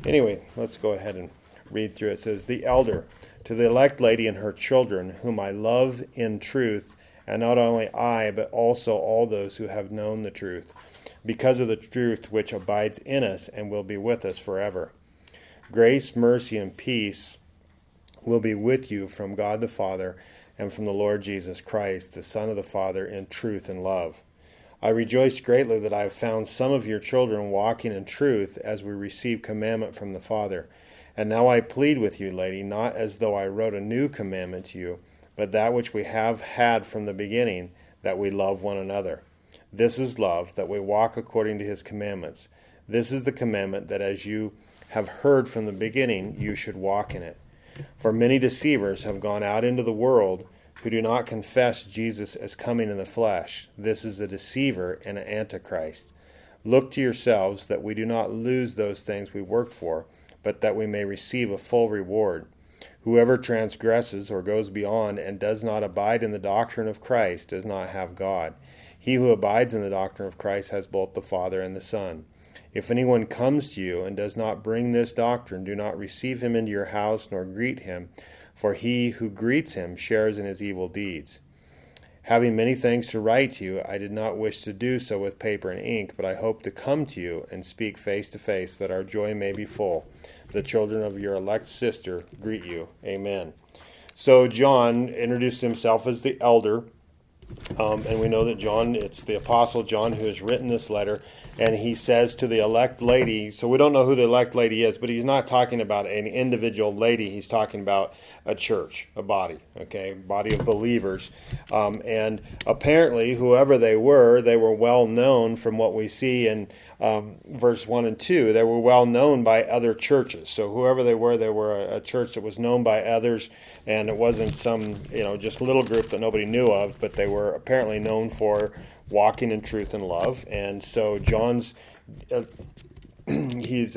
Anyway, let's go ahead and read through it. It says, "The elder, to the elect lady and her children, whom I love in truth, and not only I, but also all those who have known the truth, because of the truth which abides in us and will be with us forever. Grace, mercy, and peace will be with you from God the Father and from the Lord Jesus Christ, the Son of the Father, in truth and love. I rejoice greatly that I have found some of your children walking in truth as we receive commandment from the Father. And now I plead with you, lady, not as though I wrote a new commandment to you, but that which we have had from the beginning, that we love one another. This is love, that we walk according to his commandments. This is the commandment, that as you have heard from the beginning, you should walk in it. For many deceivers have gone out into the world who do not confess Jesus as coming in the flesh. This is a deceiver and an antichrist. Look to yourselves that we do not lose those things we worked for, but that we may receive a full reward. Whoever transgresses or goes beyond and does not abide in the doctrine of Christ does not have God. He who abides in the doctrine of Christ has both the Father and the Son. If anyone comes to you and does not bring this doctrine, do not receive him into your house nor greet him, for he who greets him shares in his evil deeds. Having many things to write to you, I did not wish to do so with paper and ink, but I hope to come to you and speak face to face, that our joy may be full. The children of your elect sister greet you. Amen." So John introduced himself as the elder, and we know that John, it's the Apostle John who has written this letter, and he says to the elect lady, so we don't know who the elect lady is, but he's not talking about an individual lady, he's talking about a church, a body, okay, body of believers. And apparently, whoever they were well known from what we see in verse 1 and 2. They were well known by other churches. So whoever they were a church that was known by others, and it wasn't some, just little group that nobody knew of, but they were apparently known for walking in truth and love. And so John's, he's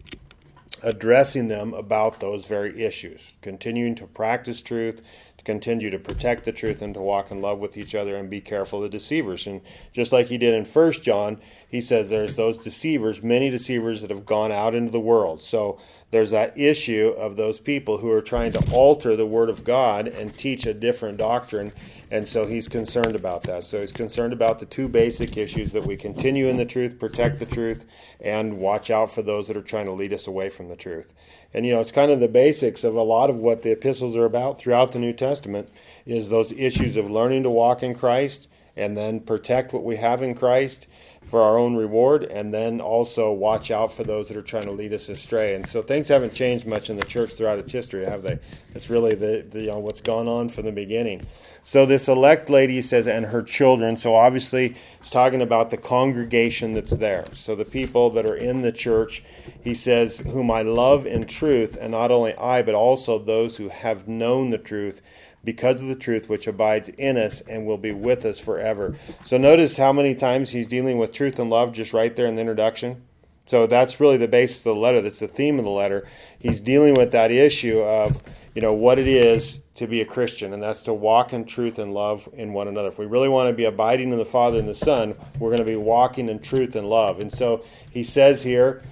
addressing them about those very issues, continuing to practice truth, to continue to protect the truth, and to walk in love with each other, and be careful of the deceivers. And just like he did in 1 John, he says there's those deceivers, many deceivers that have gone out into the world. So there's that issue of those people who are trying to alter the Word of God and teach a different doctrine. And so he's concerned about that. So he's concerned about the two basic issues, that we continue in the truth, protect the truth, and watch out for those that are trying to lead us away from the truth. And, it's kind of the basics of a lot of what the epistles are about throughout the New Testament, is those issues of learning to walk in Christ, and then protect what we have in Christ for our own reward, and then also watch out for those that are trying to lead us astray. And so things haven't changed much in the church throughout its history, have they? It's really the what's gone on from the beginning. So this elect lady says, and her children. So obviously it's talking about the congregation that's there. So the people that are in the church, he says, whom I love in truth, and not only I, but also those who have known the truth, because of the truth which abides in us and will be with us forever. So notice how many times he's dealing with truth and love just right there in the introduction. So that's really the basis of the letter. That's the theme of the letter. He's dealing with that issue of, what it is to be a Christian, and that's to walk in truth and love in one another. If we really want to be abiding in the Father and the Son, we're going to be walking in truth and love. And so he says here,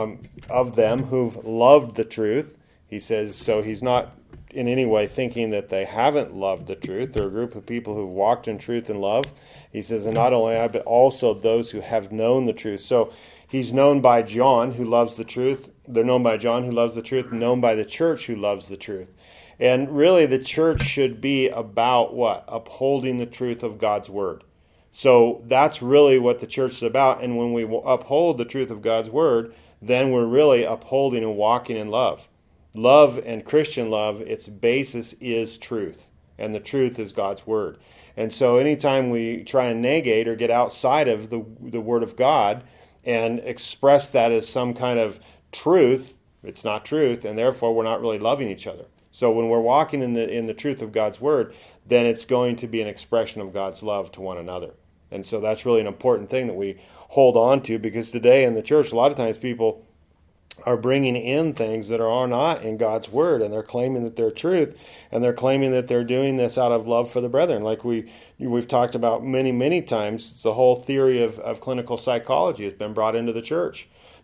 of them who've loved the truth, he says, so he's not in any way thinking that they haven't loved the truth. They're a group of people who've walked in truth and love. He says, and not only I, but also those who have known the truth. So he's known by John, who loves the truth. They're known by John, who loves the truth, known by the church, who loves the truth. And really, the church should be about what? Upholding the truth of God's Word. So that's really what the church is about. And when we uphold the truth of God's Word, then we're really upholding and walking in love. Love and Christian love, its basis is truth. And the truth is God's Word. And so anytime we try and negate or get outside of the Word of God and express that as some kind of truth, it's not truth, and therefore we're not really loving each other. So when we're walking in the truth of God's Word, then it's going to be an expression of God's love to one another. And so that's really an important thing that we hold on to, because today in the church, a lot of times people are bringing in things that are not in God's Word, and they're claiming that they're truth, and they're claiming that they're doing this out of love for the brethren. Like we've talked about many, many times, it's the whole theory of clinical psychology has been brought into the church.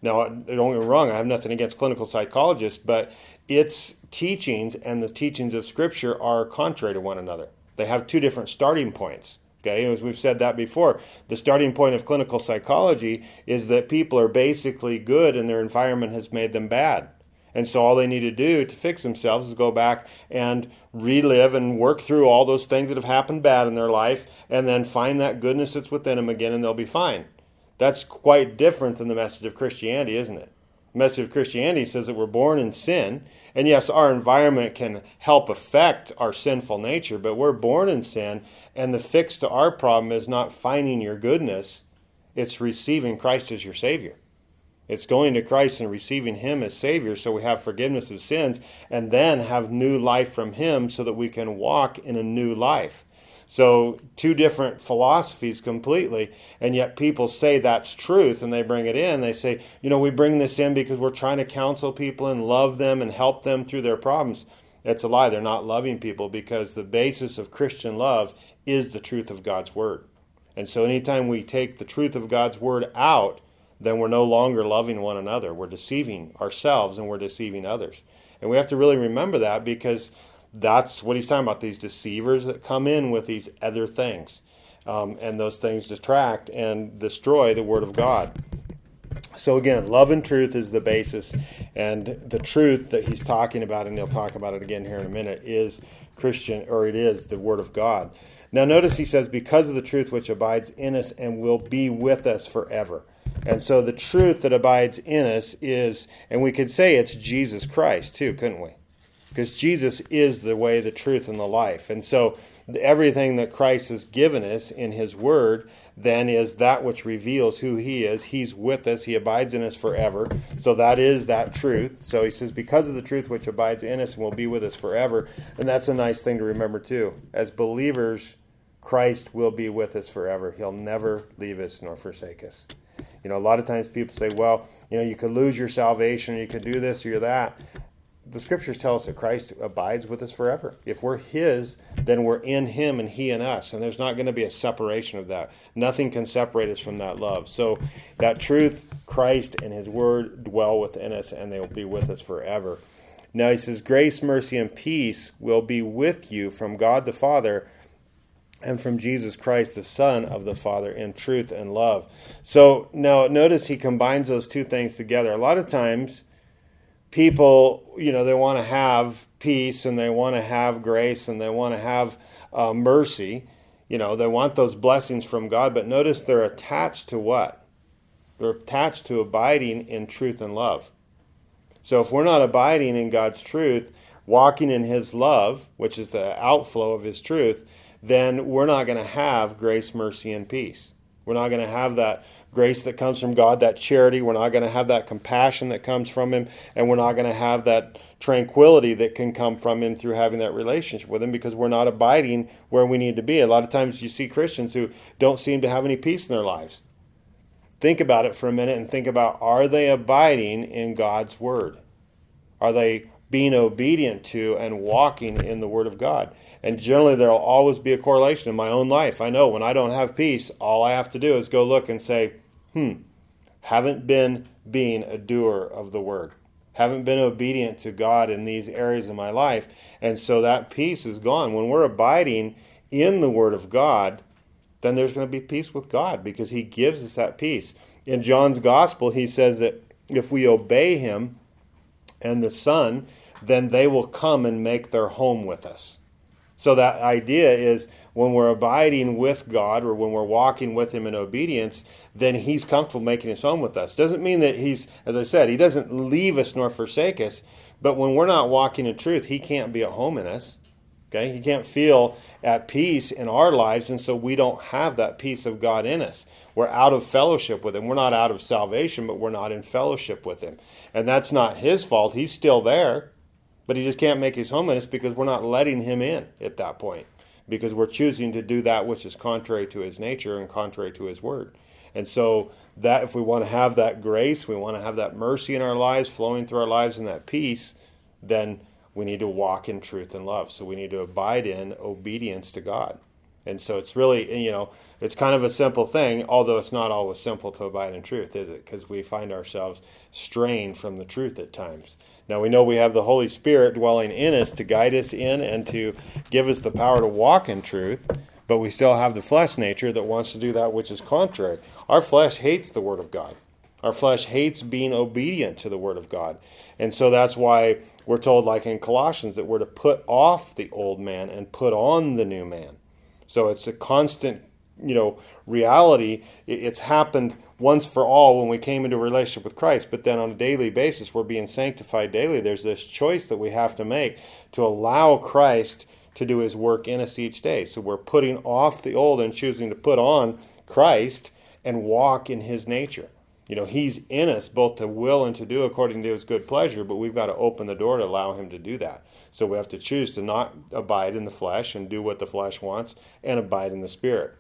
Now, don't get me wrong, I have nothing against clinical psychologists, but its teachings and the teachings of Scripture are contrary to one another. They have two different starting points. Okay, as we've said that before, the starting point of clinical psychology is that people are basically good and their environment has made them bad. And so all they need to do to fix themselves is go back and relive and work through all those things that have happened bad in their life and then find that goodness that's within them again and they'll be fine. That's quite different than the message of Christianity, isn't it? The message of Christianity says that we're born in sin, and yes, our environment can help affect our sinful nature, but we're born in sin, and the fix to our problem is not finding your goodness, it's receiving Christ as your Savior. It's going to Christ and receiving Him as Savior so we have forgiveness of sins, and then have new life from Him so that we can walk in a new life. So two different philosophies completely, and yet people say that's truth and they bring it in. They say, we bring this in because we're trying to counsel people and love them and help them through their problems. It's a lie. They're not loving people because the basis of Christian love is the truth of God's Word. And so anytime we take the truth of God's Word out, then we're no longer loving one another. We're deceiving ourselves and we're deceiving others. And we have to really remember that because that's what he's talking about, these deceivers that come in with these other things. And those things detract and destroy the Word of God. So again, love and truth is the basis. And the truth that he's talking about, and he'll talk about it again here in a minute, is Christian, or it is the Word of God. Now notice he says, because of the truth which abides in us and will be with us forever. And so the truth that abides in us is, and we could say it's Jesus Christ too, couldn't we? Because Jesus is the way, the truth, and the life. And so everything that Christ has given us in His Word then is that which reveals who He is. He's with us. He abides in us forever. So that is that truth. So he says, because of the truth which abides in us and will be with us forever. And that's a nice thing to remember too. As believers, Christ will be with us forever. He'll never leave us nor forsake us. A lot of times people say, well, you could lose your salvation, or you could do this or that. The Scriptures tell us that Christ abides with us forever. If we're His, then we're in Him and He in us. And there's not going to be a separation of that. Nothing can separate us from that love. So that truth, Christ and His Word dwell within us, and they will be with us forever. Now he says, grace, mercy, and peace will be with you from God the Father and from Jesus Christ, the Son of the Father, in truth and love. So now notice he combines those two things together. A lot of times people, they want to have peace and they want to have grace and they want to have mercy. They want those blessings from God, but notice they're attached to what? They're attached to abiding in truth and love. So if we're not abiding in God's truth, walking in His love, which is the outflow of His truth, then we're not going to have grace, mercy, and peace. We're not going to have that grace that comes from God, that charity. We're not going to have that compassion that comes from Him, and we're not going to have that tranquility that can come from Him through having that relationship with Him because we're not abiding where we need to be. A lot of times you see Christians who don't seem to have any peace in their lives. Think about it for a minute and think about, are they abiding in God's Word? Are they being obedient to and walking in the Word of God? And generally there will always be a correlation in my own life. I know when I don't have peace, all I have to do is go look and say, haven't been being a doer of the Word. Haven't been obedient to God in these areas of my life. And so that peace is gone. When we're abiding in the Word of God, then there's going to be peace with God because He gives us that peace. In John's Gospel, he says that if we obey Him and the Son, then they will come and make their home with us. So that idea is when we're abiding with God or when we're walking with Him in obedience, then He's comfortable making His home with us. Doesn't mean that He's, as I said, He doesn't leave us nor forsake us, but when we're not walking in truth, He can't be at home in us. Okay? He can't feel at peace in our lives, and so we don't have that peace of God in us. We're out of fellowship with Him. We're not out of salvation, but we're not in fellowship with Him. And that's not His fault. He's still there. But He just can't make His home in us because we're not letting Him in at that point. Because we're choosing to do that which is contrary to His nature and contrary to His Word. And so that if we want to have that grace, we want to have that mercy in our lives, flowing through our lives and that peace, then we need to walk in truth and love. So we need to abide in obedience to God. And so it's really, it's kind of a simple thing, although it's not always simple to abide in truth, is it? Because we find ourselves straying from the truth at times. Now, we know we have the Holy Spirit dwelling in us to guide us in and to give us the power to walk in truth, but we still have the flesh nature that wants to do that which is contrary. Our flesh hates the Word of God. Our flesh hates being obedient to the Word of God. And so that's why we're told, like in Colossians, that we're to put off the old man and put on the new man. So it's a constant, reality. It's happened once for all when we came into a relationship with Christ, but then on a daily basis, we're being sanctified daily. There's this choice that we have to make to allow Christ to do his work in us each day. So we're putting off the old and choosing to put on Christ and walk in his nature. He's in us both to will and to do according to his good pleasure, but we've got to open the door to allow him to do that. So we have to choose to not abide in the flesh and do what the flesh wants and abide in the Spirit.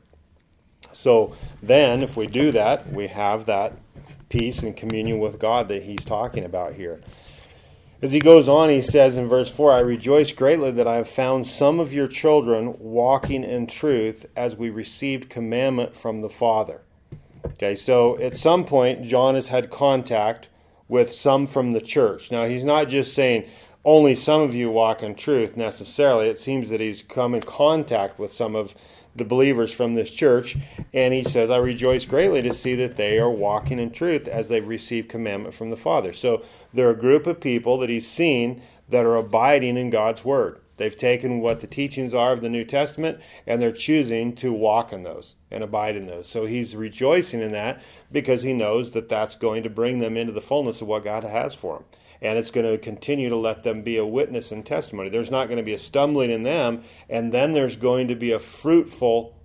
So then, if we do that, we have that peace and communion with God that he's talking about here. As he goes on, he says in verse 4, I rejoice greatly that I have found some of your children walking in truth as we received commandment from the Father. Okay, so at some point, John has had contact with some from the church. Now, he's not just saying only some of you walk in truth necessarily. It seems that he's come in contact with some of the believers from this church, and he says, I rejoice greatly to see that they are walking in truth as they've received commandment from the Father. So they're a group of people that he's seen that are abiding in God's Word. They've taken what the teachings are of the New Testament, and they're choosing to walk in those and abide in those. So he's rejoicing in that because he knows that that's going to bring them into the fullness of what God has for them. And it's going to continue to let them be a witness and testimony. There's not going to be a stumbling in them, and then there's going to be a fruitful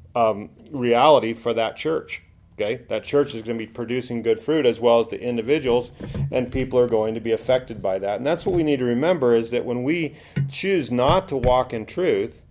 reality for that church. Okay, that church is going to be producing good fruit as well as the individuals, and people are going to be affected by that. And that's what we need to remember, is that when we choose not to walk in truth,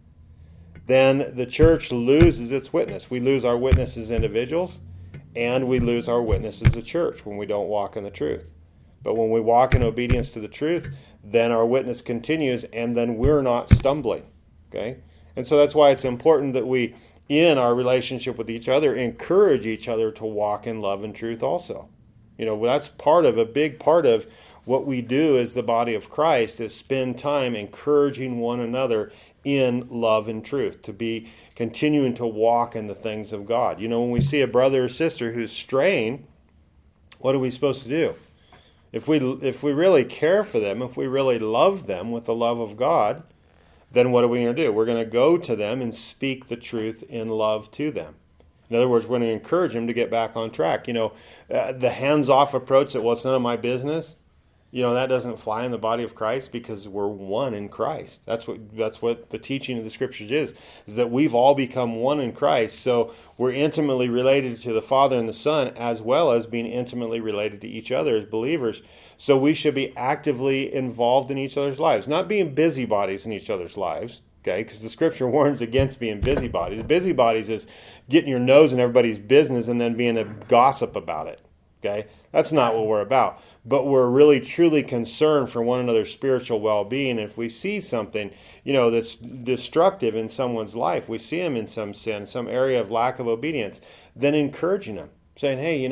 then the church loses its witness. We lose our witness as individuals, and we lose our witness as a church when we don't walk in the truth. But when we walk in obedience to the truth, then our witness continues, and then we're not stumbling. Okay? And so that's why it's important that we, in our relationship with each other, encourage each other to walk in love and truth also. That's a big part of what we do as the body of Christ, is spend time encouraging one another in love and truth, to be continuing to walk in the things of God. When we see a brother or sister who's straying, what are we supposed to do? If we really care for them, if we really love them with the love of God, then what are we going to do? We're going to go to them and speak the truth in love to them. In other words, we're going to encourage them to get back on track. The hands-off approach that, well, it's none of my business, that doesn't fly in the body of Christ, because we're one in Christ. That's what the teaching of the Scriptures is that we've all become one in Christ. So we're intimately related to the Father and the Son, as well as being intimately related to each other as believers. So we should be actively involved in each other's lives, not being busybodies in each other's lives. Okay, because the Scripture warns against being busybodies. Busybodies is getting your nose in everybody's business and then being a gossip about it. Okay, that's not what we're about. But we're really truly concerned for one another's spiritual well-being. If we see something, that's destructive in someone's life, we see them in some sin, some area of lack of obedience, then encouraging them, saying, hey,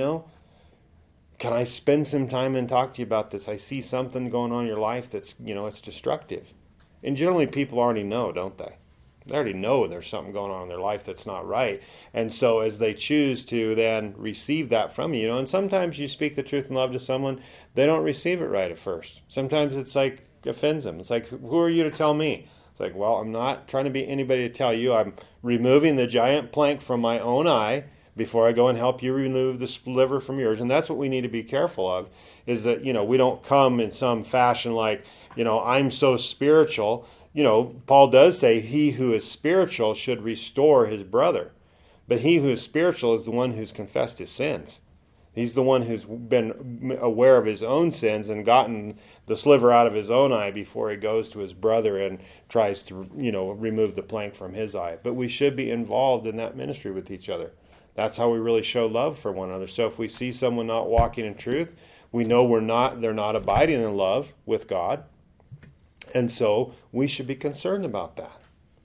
can I spend some time and talk to you about this? I see something going on in your life that's, it's destructive. And generally people already know, don't they? They already know there's something going on in their life that's not right. And so as they choose to then receive that from you, and sometimes you speak the truth in love to someone, they don't receive it right at first. Sometimes it's like offends them. It's like, who are you to tell me? It's like, well, I'm not trying to be anybody to tell you. I'm removing the giant plank from my own eye before I go and help you remove the sliver from yours. And that's what we need to be careful of, is that, we don't come in some fashion like, I'm so spiritual. Paul does say he who is spiritual should restore his brother. But he who is spiritual is the one who's confessed his sins. He's the one who's been aware of his own sins and gotten the sliver out of his own eye before he goes to his brother and tries to, remove the plank from his eye. But we should be involved in that ministry with each other. That's how we really show love for one another. So if we see someone not walking in truth, we know they're not abiding in love with God. And so we should be concerned about that.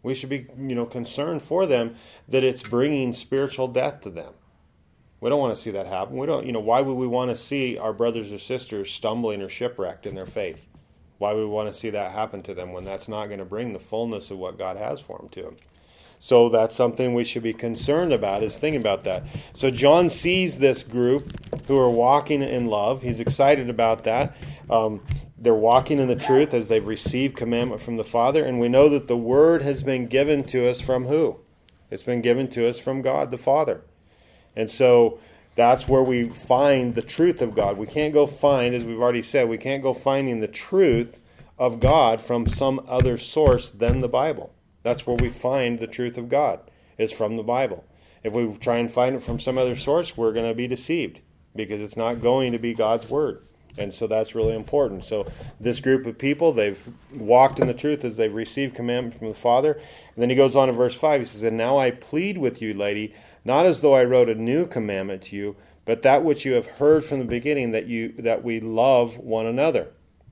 We should be, concerned for them that it's bringing spiritual death to them. We don't want to see that happen. We don't, why would we want to see our brothers or sisters stumbling or shipwrecked in their faith? Why would we want to see that happen to them when that's not going to bring the fullness of what God has for them to them? So that's something we should be concerned about, is thinking about that. So John sees this group who are walking in love. He's excited about that. They're walking in the truth as they've received commandment from the Father. And we know that the word has been given to us from who? It's been given to us from God the Father. And so that's where we find the truth of God. We can't go find, as we've already said, we can't go finding the truth of God from some other source than the Bible. That's where we find the truth of God, is from the Bible. If we try and find it from some other source, we're going to be deceived, because it's not going to be God's word. And so that's really important. So this group of people, they've walked in the truth as they've received commandment from the Father. And then he goes on in verse 5, he says, "And now I plead with you, lady, not as though I wrote a new commandment to you, but that which you have heard from the beginning, that we love one another.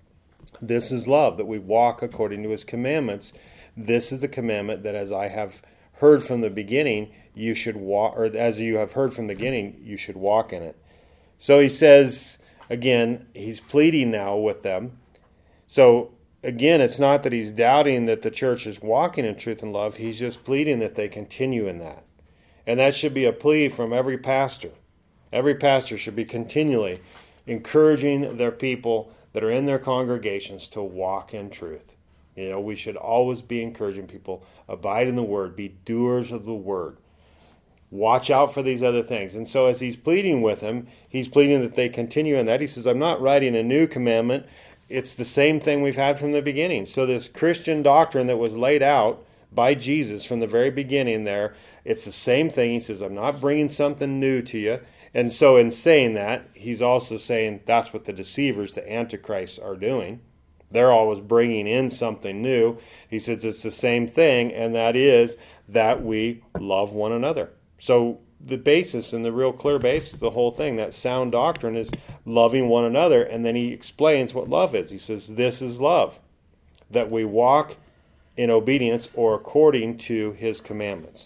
This is love, that we walk according to his commandments. This is the commandment, that as I have heard from the beginning, you should walk, or as you have heard from the beginning, you should walk in it." So he says, again, he's pleading now with them. So again, it's not that he's doubting that the church is walking in truth and love. He's just pleading that they continue in that. And that should be a plea from every pastor. Every pastor should be continually encouraging their people that are in their congregations to walk in truth. We should always be encouraging people, abide in the word, be doers of the word. Watch out for these other things. And so as he's pleading with them, he's pleading that they continue in that. He says, I'm not writing a new commandment. It's the same thing we've had from the beginning. So this Christian doctrine that was laid out by Jesus from the very beginning there, it's the same thing. He says, I'm not bringing something new to you. And so in saying that, he's also saying that's what the deceivers, the antichrists, are doing. They're always bringing in something new. He says it's the same thing, and that is that we love one another. So the basis, and the real clear basis, the whole thing, that sound doctrine, is loving one another. And then he explains what love is. He says this is love, that we walk in obedience or according to his commandments.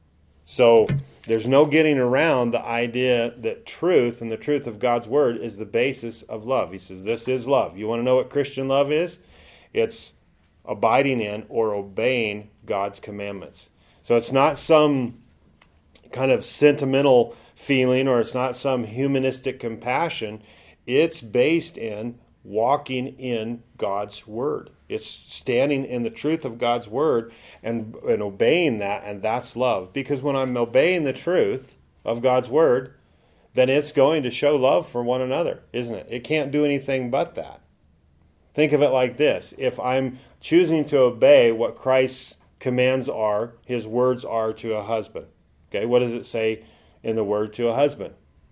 So there's no getting around the idea that truth and the truth of God's word is the basis of love. He says this is love. You want to know what Christian love is? It's abiding in or obeying God's commandments. So it's not some kind of sentimental feeling, or it's not some humanistic compassion. It's based in walking in God's word. It's standing in the truth of God's word and obeying that, and that's love. Because when I'm obeying the truth of God's word, then it's going to show love for one another, isn't it? It can't do anything but that. Think of it like this. If I'm choosing to obey what Christ's commands are, his words are to a husband. Okay, what does it say in the word to a husband?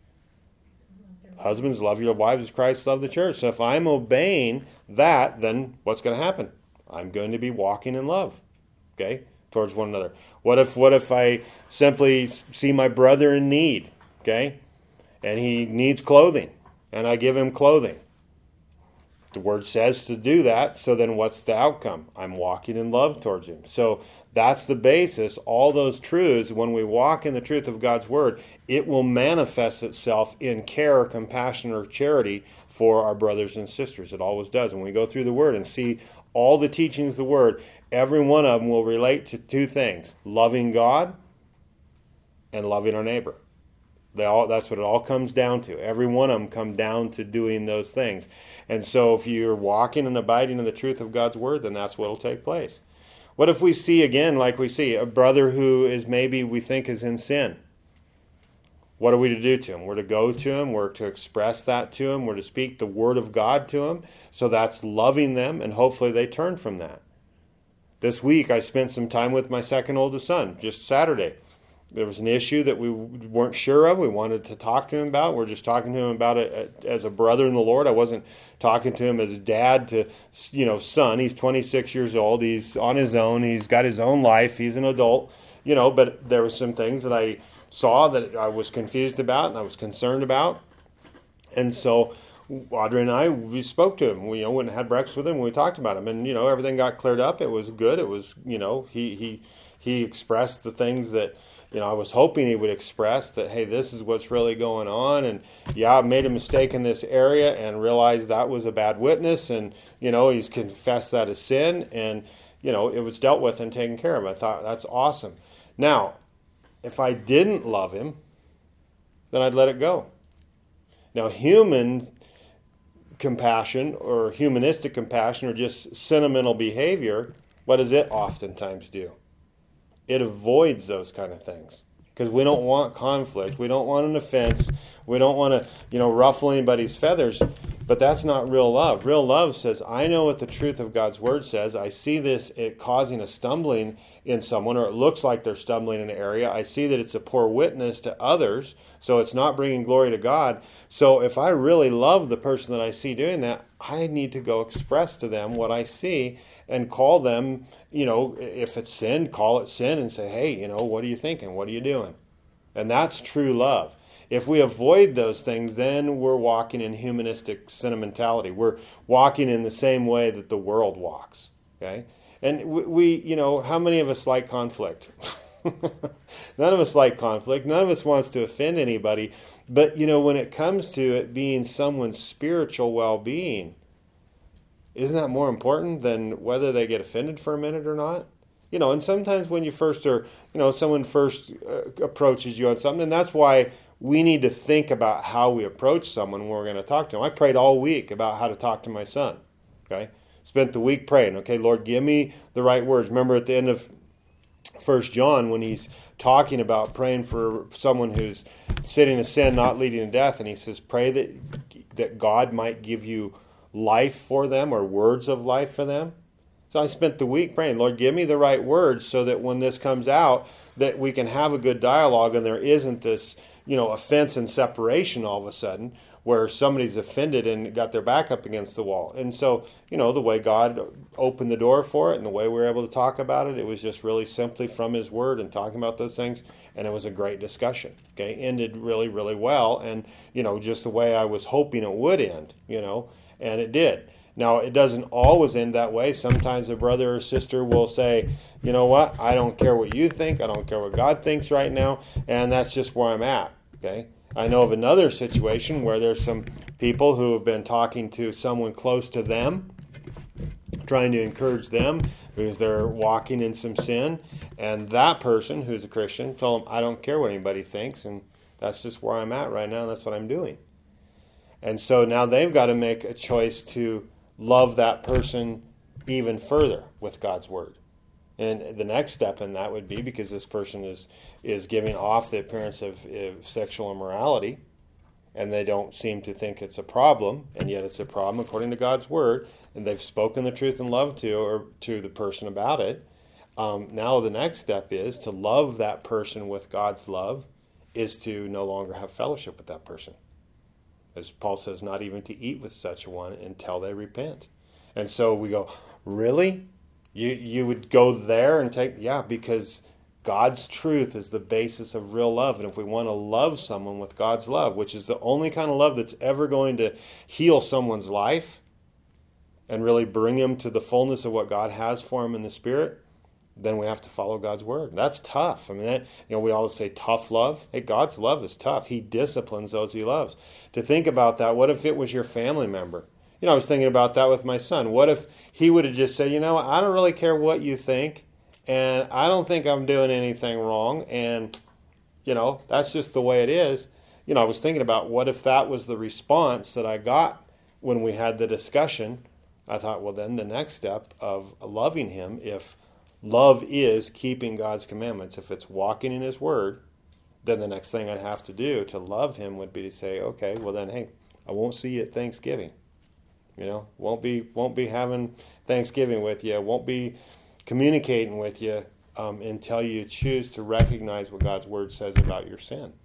Husbands, love your wives as Christ loved the church. So if I'm obeying that, then what's going to happen? I'm going to be walking in love, okay, towards one another. What if I simply see my brother in need, okay, and he needs clothing, and I give him clothing? The word says to do that, so then what's the outcome? I'm walking in love towards him. So that's the basis. All those truths, when we walk in the truth of God's word, it will manifest itself in care, compassion, or charity for our brothers and sisters. It always does. When we go through the word and see all the teachings of the word, every one of them will relate to two things: loving God and loving our neighbor. That's what it all comes down to. Every one of them come down to doing those things. And so if you're walking and abiding in the truth of God's word, then that's what will take place. What if we see, again, like we see, a brother who is maybe we think is in sin? What are we to do to him? We're to go to him. We're to express that to him. We're to speak the word of God to him. So that's loving them, and hopefully they turn from that. This week I spent some time with my second oldest son, just Saturday. There was an issue that we weren't sure of. We wanted to talk to him about. We're just talking to him about it as a brother in the Lord. I wasn't talking to him as dad to, son. He's 26 years old. He's on his own. He's got his own life. He's an adult, but there were some things that I saw that I was confused about and I was concerned about. And so Audrey and I, we spoke to him. We went and had breakfast with him. We talked about him, and everything got cleared up. It was good. It was he expressed the things that I was hoping he would express. That hey, this is what's really going on, and I made a mistake in this area and realized that was a bad witness, and he's confessed that as sin, and it was dealt with and taken care of. I thought that's awesome. Now, if I didn't love him, then I'd let it go. Now, human compassion or humanistic compassion or just sentimental behavior, what does it oftentimes do? It avoids those kind of things because we don't want conflict. We don't want an offense. We don't want to, ruffle anybody's feathers. But that's not real love. Real love says, I know what the truth of God's word says. I see it causing a stumbling in someone, or it looks like they're stumbling in an area. I see that it's a poor witness to others, so it's not bringing glory to God. So if I really love the person that I see doing that, I need to go express to them what I see and call them, if it's sin, call it sin and say, hey, what are you thinking? What are you doing? And that's true love. If we avoid those things, then we're walking in humanistic sentimentality. We're walking in the same way that the world walks. Okay? And we how many of us like conflict? None of us like conflict. None of us wants to offend anybody. But, when it comes to it being someone's spiritual well-being, isn't that more important than whether they get offended for a minute or not? And sometimes when you first are, someone first approaches you on something, and that's why we need to think about how we approach someone when we're going to talk to them. I prayed all week about how to talk to my son. Okay? Spent the week praying. Okay, Lord, give me the right words. Remember at the end of 1 John when he's talking about praying for someone who's sitting in sin, not leading to death, and he says, pray that God might give you life for them or words of life for them. So I spent the week praying, Lord, give me the right words so that when this comes out, that we can have a good dialogue and there isn't this offense and separation all of a sudden where somebody's offended and got their back up against the wall. And so, the way God opened the door for it and the way we were able to talk about it, it was just really simply from his word and talking about those things. And it was a great discussion. Okay, ended really, really well. And, just the way I was hoping it would end, and it did. Now, it doesn't always end that way. Sometimes a brother or sister will say, you know what, I don't care what you think. I don't care what God thinks right now. And that's just where I'm at. Okay. I know of another situation where there's some people who have been talking to someone close to them, trying to encourage them because they're walking in some sin. And that person who's a Christian told them, I don't care what anybody thinks. And that's just where I'm at right now. And that's what I'm doing. And so now they've got to make a choice to love that person even further with God's word. And the next step in that would be, because this person is giving off the appearance of sexual immorality, and they don't seem to think it's a problem, and yet it's a problem according to God's word, and they've spoken the truth in love to the person about it. Now the next step is to love that person with God's love, is to no longer have fellowship with that person. As Paul says, not even to eat with such a one until they repent. And so we go, really? You would go there and take, because God's truth is the basis of real love. And if we want to love someone with God's love, which is the only kind of love that's ever going to heal someone's life and really bring them to the fullness of what God has for them in the Spirit, then we have to follow God's word. That's tough. I mean, we always say tough love. Hey, God's love is tough. He disciplines those he loves. To think about that, what if it was your family member? I was thinking about that with my son. What if he would have just said, I don't really care what you think, and I don't think I'm doing anything wrong, and, that's just the way it is. I was thinking about what if that was the response that I got when we had the discussion. I thought, well, then the next step of loving him, if love is keeping God's commandments, if it's walking in his word, then the next thing I'd have to do to love him would be to say, okay, well then, hey, I won't see you at Thanksgiving. Won't be having Thanksgiving with you. Won't be communicating with you until you choose to recognize what God's word says about your sin.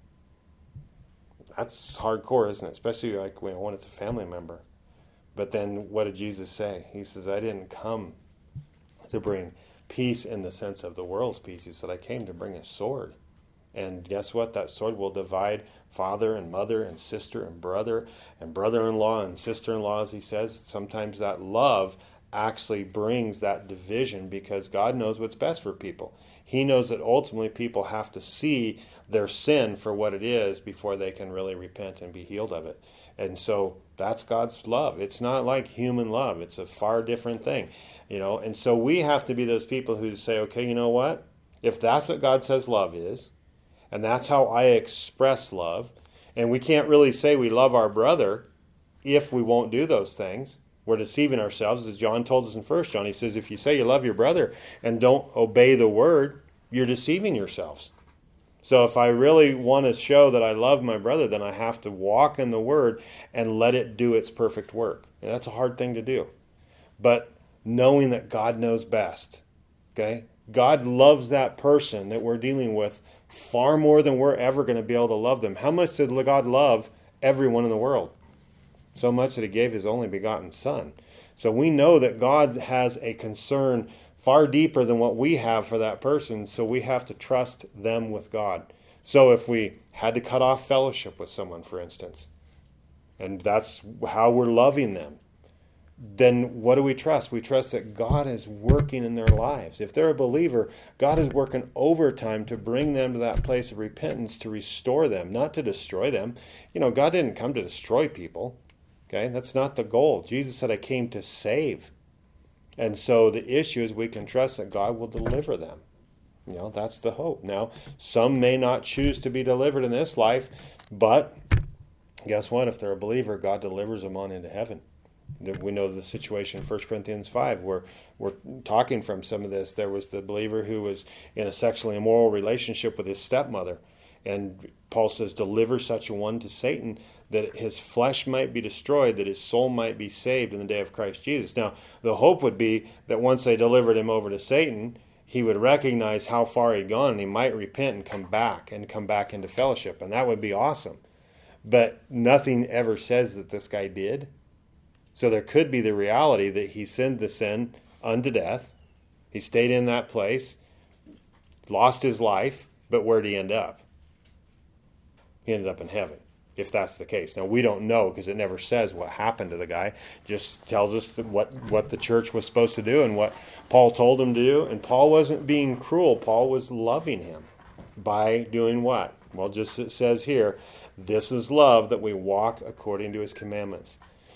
That's hardcore, isn't it? Especially like when it's a family member. But then what did Jesus say? He says, I didn't come to bring peace in the sense of the world's peace. He said, I came to bring a sword. And guess what? That sword will divide father and mother and sister and brother-in-law and sister-in-law, as he says. Sometimes that love actually brings that division because God knows what's best for people. He knows that ultimately people have to see their sin for what it is before they can really repent and be healed of it. And so that's God's love. It's not like human love. It's a far different thing, And so we have to be those people who say, okay, you know what? If that's what God says love is, and that's how I express love, and we can't really say we love our brother if we won't do those things. We're deceiving ourselves, as John told us in 1 John. He says, if you say you love your brother and don't obey the word, you're deceiving yourselves. So if I really want to show that I love my brother, then I have to walk in the word and let it do its perfect work. And that's a hard thing to do. But knowing that God knows best, okay? God loves that person that we're dealing with far more than we're ever going to be able to love them. How much did God love everyone in the world? So much that he gave his only begotten Son. So we know that God has a concern far deeper than what we have for that person, so we have to trust them with God. So if we had to cut off fellowship with someone, for instance, and that's how we're loving them, then what do we trust? We trust that God is working in their lives. If they're a believer, God is working overtime to bring them to that place of repentance, to restore them, not to destroy them. God didn't come to destroy people. Okay, that's not the goal. Jesus said, I came to save. And so the issue is we can trust that God will deliver them. That's the hope. Now, some may not choose to be delivered in this life, but guess what? If they're a believer, God delivers them on into heaven. We know the situation in 1 Corinthians 5 where we're talking from some of this. There was the believer who was in a sexually immoral relationship with his stepmother. And Paul says, deliver such a one to Satan, that his flesh might be destroyed, that his soul might be saved in the day of Christ Jesus. Now, the hope would be that once they delivered him over to Satan, he would recognize how far he'd gone, and he might repent and come back into fellowship. And that would be awesome. But nothing ever says that this guy did. So there could be the reality that he sinned the sin unto death. He stayed in that place, lost his life, but where'd he end up? He ended up in heaven, if that's the case. Now, we don't know because it never says what happened to the guy. It just tells us that what the church was supposed to do and what Paul told him to do. And Paul wasn't being cruel. Paul was loving him by doing what? Well, just it says here, this is love, that we walk according to his commandments.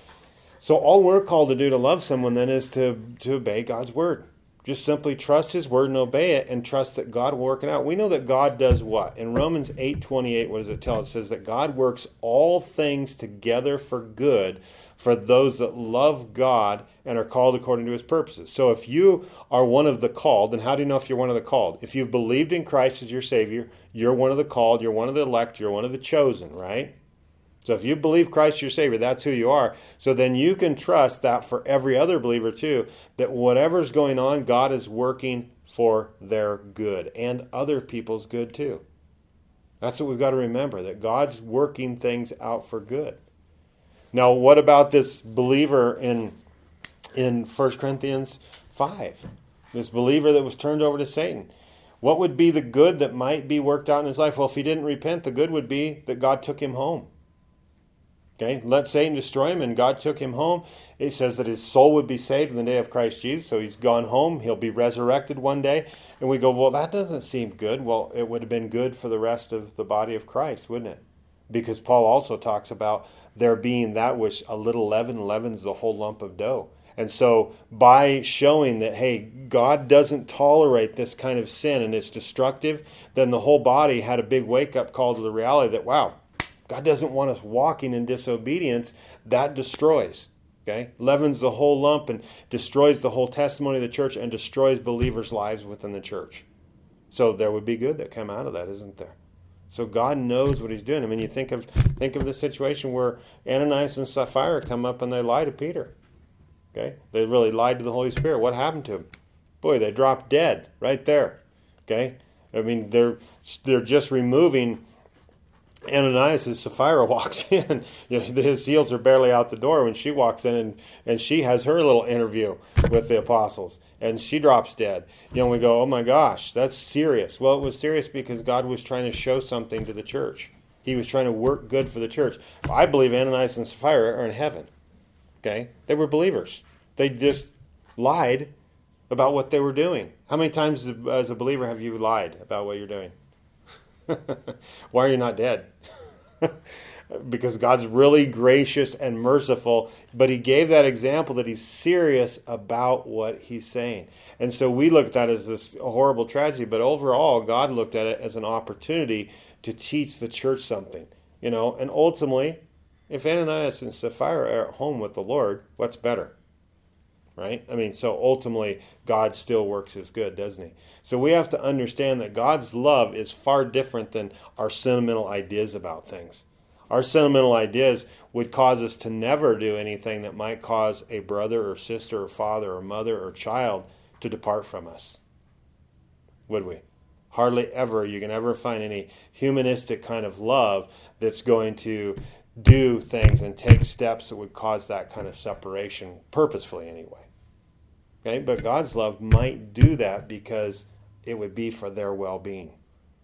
So all we're called to do to love someone then is to obey God's word. Just simply trust his word and obey it, and trust that God will work it out. We know that God does what? In Romans 8:28, what does it tell? It says that God works all things together for good for those that love God and are called according to his purposes. So if you are one of the called, then how do you know if you're one of the called? If you've believed in Christ as your Savior, you're one of the called, you're one of the elect, you're one of the chosen, right? So if you believe Christ your Savior, that's who you are. So then you can trust that for every other believer too, that whatever's going on, God is working for their good and other people's good too. That's what we've got to remember, that God's working things out for good. Now, what about this believer in 1 Corinthians 5? This believer that was turned over to Satan. What would be the good that might be worked out in his life? Well, if he didn't repent, the good would be that God took him home. Okay, let Satan destroy him, and God took him home. It says that his soul would be saved in the day of Christ Jesus, so he's gone home. He'll be resurrected one day. And we go, well, that doesn't seem good. Well, it would have been good for the rest of the body of Christ, wouldn't it? Because Paul also talks about there being that which a little leaven leavens the whole lump of dough. And so by showing that, hey, God doesn't tolerate this kind of sin and it's destructive, then the whole body had a big wake-up call to the reality that, wow, God doesn't want us walking in disobedience. That destroys, okay? Leavens the whole lump and destroys the whole testimony of the church and destroys believers' lives within the church. So there would be good that come out of that, isn't there? So God knows what he's doing. I mean, you think of the situation where Ananias and Sapphira come up and they lie to Peter. Okay? They really lied to the Holy Spirit. What happened to them? Boy, they dropped dead right there. Okay? I mean, they're just removing Ananias, as Sapphira walks in, his heels are barely out the door when she walks in, and she has her little interview with the apostles, and she drops dead. We go, oh my gosh, that's serious. Well, it was serious because God was trying to show something to the church. He was trying to work good for the church. I believe Ananias and Sapphira are in heaven. Okay? They were believers. They just lied about what they were doing. How many times as a believer have you lied about what you're doing? Why are you not dead? Because God's really gracious and merciful, but he gave that example that he's serious about what he's saying. And so we look at that as this horrible tragedy, but overall, God looked at it as an opportunity to teach the church something. And ultimately, if Ananias and Sapphira are at home with the Lord, what's better? Right? So ultimately, God still works as good, doesn't he? So we have to understand that God's love is far different than our sentimental ideas about things. Our sentimental ideas would cause us to never do anything that might cause a brother or sister or father or mother or child to depart from us. Would we? Hardly ever. You can ever find any humanistic kind of love that's going to do things and take steps that would cause that kind of separation, purposefully anyway. Okay, but God's love might do that because it would be for their well-being.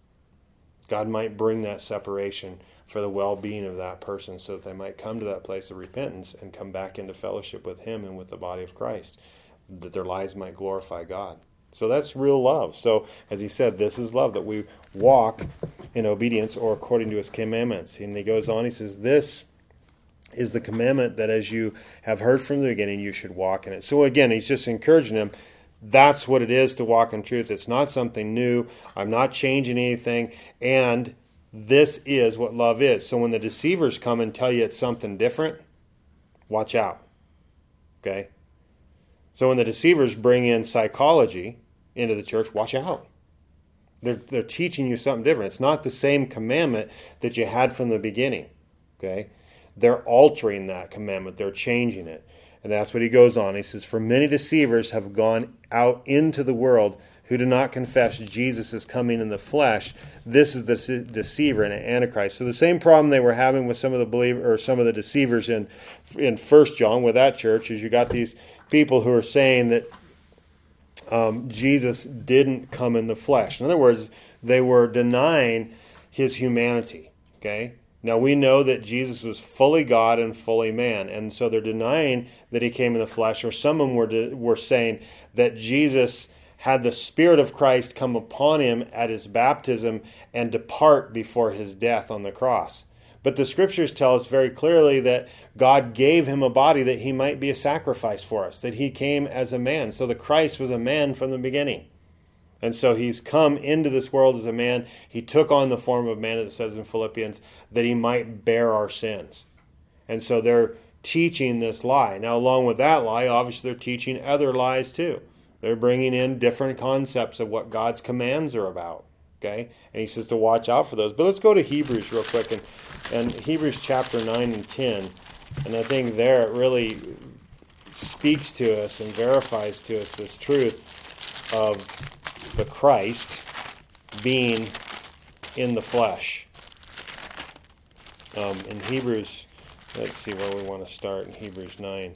God might bring that separation for the well-being of that person so that they might come to that place of repentance and come back into fellowship with him and with the body of Christ, that their lives might glorify God. So that's real love. So, as he said, this is love, that we walk in obedience or according to his commandments. And he goes on, he says, this is the commandment that as you have heard from the beginning, you should walk in it. So again, he's just encouraging them. That's what it is to walk in truth. It's not something new. I'm not changing anything. And this is what love is. So when the deceivers come and tell you it's something different, watch out. Okay? So when the deceivers bring in psychology into the church, watch out. They're teaching you something different. It's not the same commandment that you had from the beginning. Okay? They're altering that commandment. They're changing it. And that's what he goes on. He says, for many deceivers have gone out into the world who do not confess Jesus is coming in the flesh. This is the deceiver and Antichrist. So the same problem they were having with some of the deceivers in 1 John with that church is you got these people who are saying that Jesus didn't come in the flesh. In other words, they were denying his humanity. Okay? Now we know that Jesus was fully God and fully man, and so they're denying that he came in the flesh, or some of them were saying that Jesus had the Spirit of Christ come upon him at his baptism and depart before his death on the cross. But the scriptures tell us very clearly that God gave him a body that he might be a sacrifice for us, that he came as a man. So the Christ was a man from the beginning. And so he's come into this world as a man. He took on the form of man, it says in Philippians, that he might bear our sins. And so they're teaching this lie. Now, along with that lie, obviously they're teaching other lies too. They're bringing in different concepts of what God's commands are about. Okay? And he says to watch out for those. But let's go to Hebrews real quick. And Hebrews chapter 9 and 10. And I think there it really speaks to us and verifies to us this truth of the Christ being in the flesh. In Hebrews, let's see where we want to start in Hebrews 9.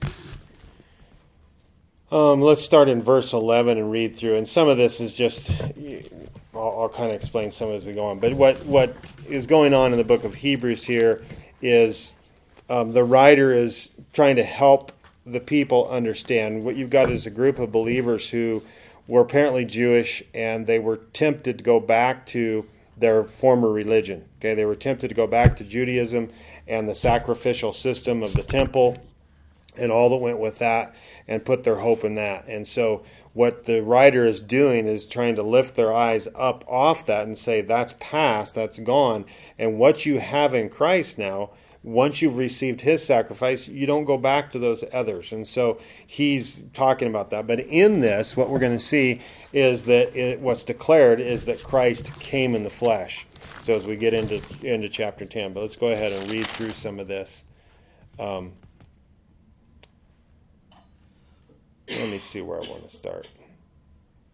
Let's start in verse 11 and read through. And some of this is just, I'll kind of explain some of it as we go on. But what is going on in the book of Hebrews here is the writer is trying to help the people understand. What you've got is a group of believers who were apparently Jewish, and they were tempted to go back to their former religion. Okay, they were tempted to go back to Judaism and the sacrificial system of the temple and all that went with that, and put their hope in that. And so what the writer is doing is trying to lift their eyes up off that and say, that's past, that's gone. And what you have in Christ now, once you've received his sacrifice, you don't go back to those others. And so he's talking about that. But in this, what we're going to see is that what's declared is that Christ came in the flesh. So as we get into chapter 10. But let's go ahead and read through some of this. Let me see where I want to start.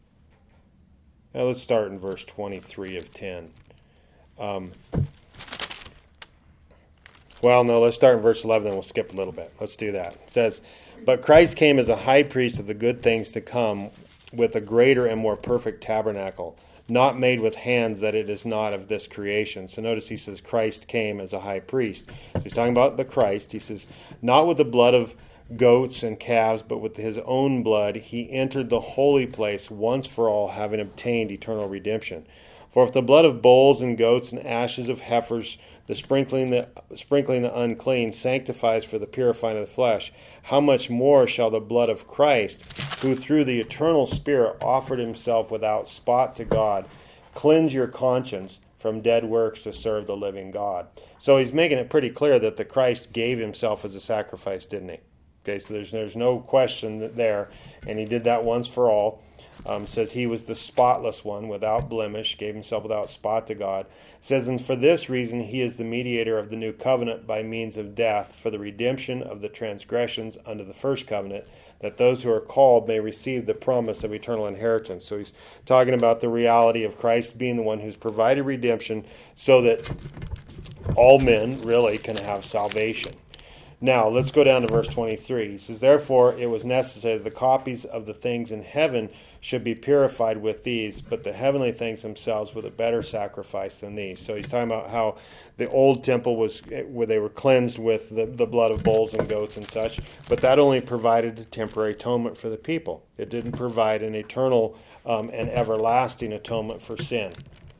Now let's start in verse 23 of 10. Well, no, let's start in verse 11, then we'll skip a little bit. Let's do that. It says, "But Christ came as a high priest of the good things to come, with a greater and more perfect tabernacle, not made with hands, that it is not of this creation." So notice he says Christ came as a high priest. So he's talking about the Christ. He says, "Not with the blood of goats and calves, but with his own blood he entered the holy place once for all, having obtained eternal redemption. For if the blood of bulls and goats and ashes of heifers, the sprinkling the unclean, sanctifies for the purifying of the flesh, how much more shall the blood of Christ, who through the eternal Spirit offered himself without spot to God, cleanse your conscience from dead works to serve the living God?" So he's making it pretty clear that the Christ gave himself as a sacrifice, didn't he? Okay, so there's no question there, and he did that once for all. Says he was the spotless one, without blemish, gave himself without spot to God. Says, "And for this reason he is the mediator of the new covenant by means of death, for the redemption of the transgressions under the first covenant, that those who are called may receive the promise of eternal inheritance." So he's talking about the reality of Christ being the one who's provided redemption so that all men really can have salvation. Now, let's go down to verse 23. He says, "Therefore it was necessary that the copies of the things in heaven should be purified with these, but the heavenly things themselves with a better sacrifice than these." So he's talking about how the old temple was, where they were cleansed with the blood of bulls and goats and such, but that only provided a temporary atonement for the people. It didn't provide an eternal and everlasting atonement for sin.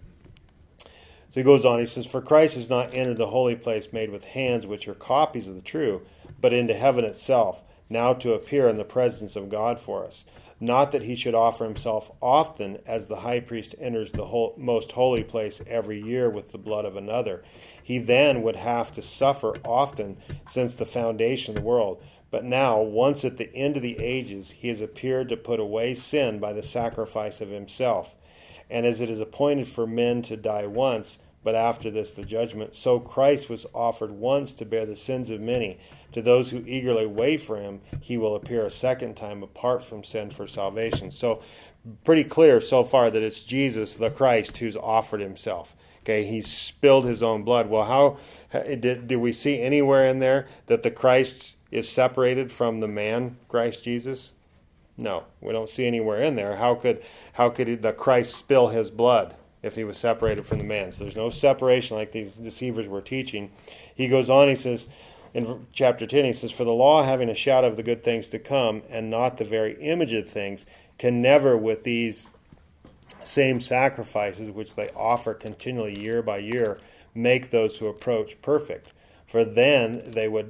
So he goes on, he says, "For Christ has not entered the holy place made with hands, which are copies of the true, but into heaven itself, now to appear in the presence of God for us. Not that he should offer himself often, as the high priest enters the most holy place every year with the blood of another. He then would have to suffer often since the foundation of the world. But now, once at the end of the ages, he has appeared to put away sin by the sacrifice of himself. And as it is appointed for men to die once, but after this the judgment, so Christ was offered once to bear the sins of many. To those who eagerly wait for him, he will appear a second time apart from sin for salvation." So pretty clear so far that it's Jesus, the Christ, who's offered himself. Okay, he's spilled his own blood. Well, how do we see anywhere in there that the Christ is separated from the man, Christ Jesus? No, we don't see anywhere in there. How could the Christ spill his blood if he was separated from the man? So there's no separation like these deceivers were teaching. He goes on, he says, in chapter 10, he says, "For the law, having a shadow of the good things to come, and not the very image of things, can never with these same sacrifices which they offer continually year by year, make those who approach perfect. For then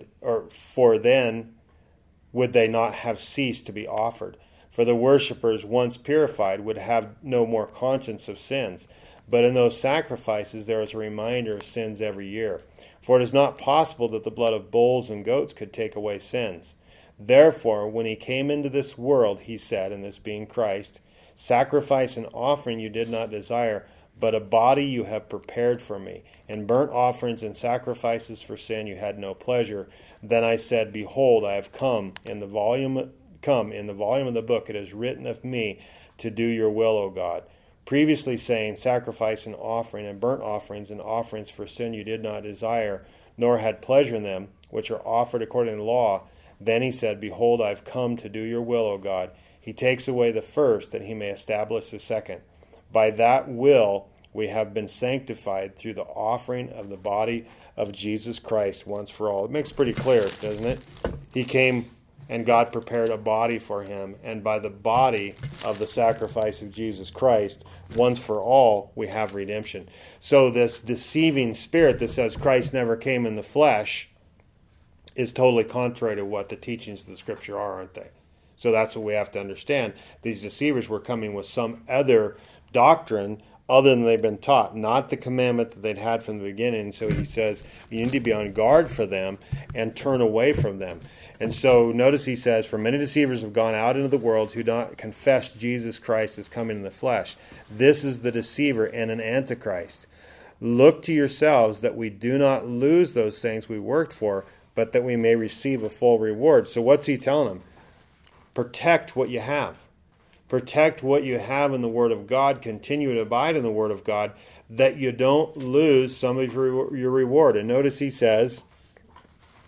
would they not have ceased to be offered. For the worshippers, once purified, would have no more conscience of sins. But in those sacrifices there is a reminder of sins every year. For it is not possible that the blood of bulls and goats could take away sins. Therefore, when he came into this world, he said," and this being Christ, "Sacrifice and offering you did not desire, but a body you have prepared for me. And burnt offerings and sacrifices for sin you had no pleasure. Then I said, Behold, I have come. In the volume of the book it is written of me to do your will, O God. Previously saying, Sacrifice and offering and burnt offerings and offerings for sin you did not desire, nor had pleasure in them, which are offered according to the law. Then he said, Behold, I have come to do your will, O God. He takes away the first, that he may establish the second. By that will we have been sanctified through the offering of the body of Jesus Christ once for all." It makes it pretty clear, doesn't it? He came and God prepared a body for him, and by the body of the sacrifice of Jesus Christ, once for all, we have redemption. So this deceiving spirit that says Christ never came in the flesh is totally contrary to what the teachings of the Scripture are, aren't they? So that's what we have to understand. These deceivers were coming with some other doctrine other than they've been taught, not the commandment that they'd had from the beginning. So he says you need to be on guard for them and turn away from them. And so notice he says, "For many deceivers have gone out into the world who do not confess Jesus Christ as coming in the flesh. This is the deceiver and an antichrist. Look to yourselves that we do not lose those things we worked for, but that we may receive a full reward." So what's he telling them? Protect what you have. Protect what you have in the Word of God. Continue to abide in the Word of God, that you don't lose some of your reward. And notice he says,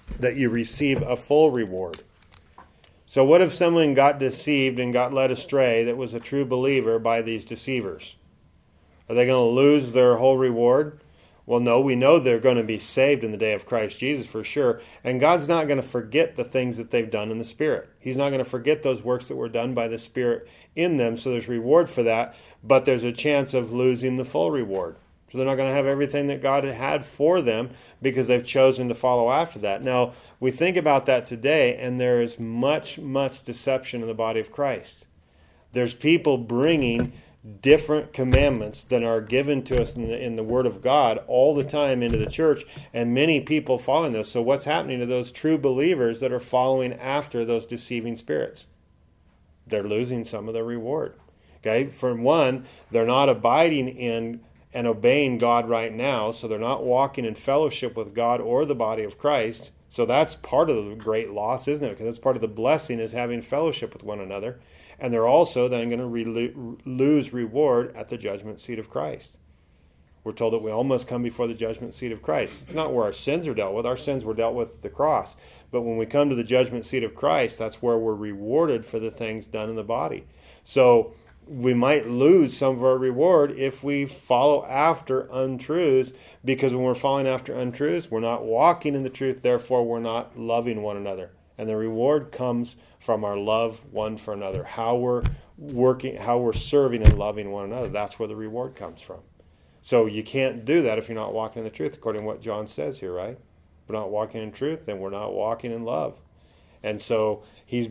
that you receive a full reward. So what if someone got deceived and got led astray that was a true believer by these deceivers? Are they going to lose their whole reward? Well, no, we know they're going to be saved in the day of Christ Jesus for sure. And God's not going to forget the things that they've done in the Spirit. He's not going to forget those works that were done by the Spirit in them. So there's reward for that. But there's a chance of losing the full reward. So they're not going to have everything that God had for them because they've chosen to follow after that. Now, we think about that today, and there is much, much deception in the body of Christ. There's people bringing different commandments that are given to us in the Word of God all the time into the church, and many people following those. So what's happening to those true believers that are following after those deceiving spirits? They're losing some of their reward. Okay, for one, they're not abiding in and obeying God right now, so they're not walking in fellowship with God or the body of Christ. So that's part of the great loss, isn't it? Because that's part of the blessing is having fellowship with one another. And they're also then going to lose reward at the judgment seat of Christ. We're told that we all must come before the judgment seat of Christ. It's not where our sins are dealt with. Our sins were dealt with at the cross. But when we come to the judgment seat of Christ, that's where we're rewarded for the things done in the body. So we might lose some of our reward if we follow after untruths, because when we're following after untruths, we're not walking in the truth, therefore we're not loving one another. And the reward comes from our love one for another. How we're working, how we're serving and loving one another. That's where the reward comes from. So you can't do that if you're not walking in the truth, according to what John says here, right? If we're not walking in truth, then we're not walking in love. And so he's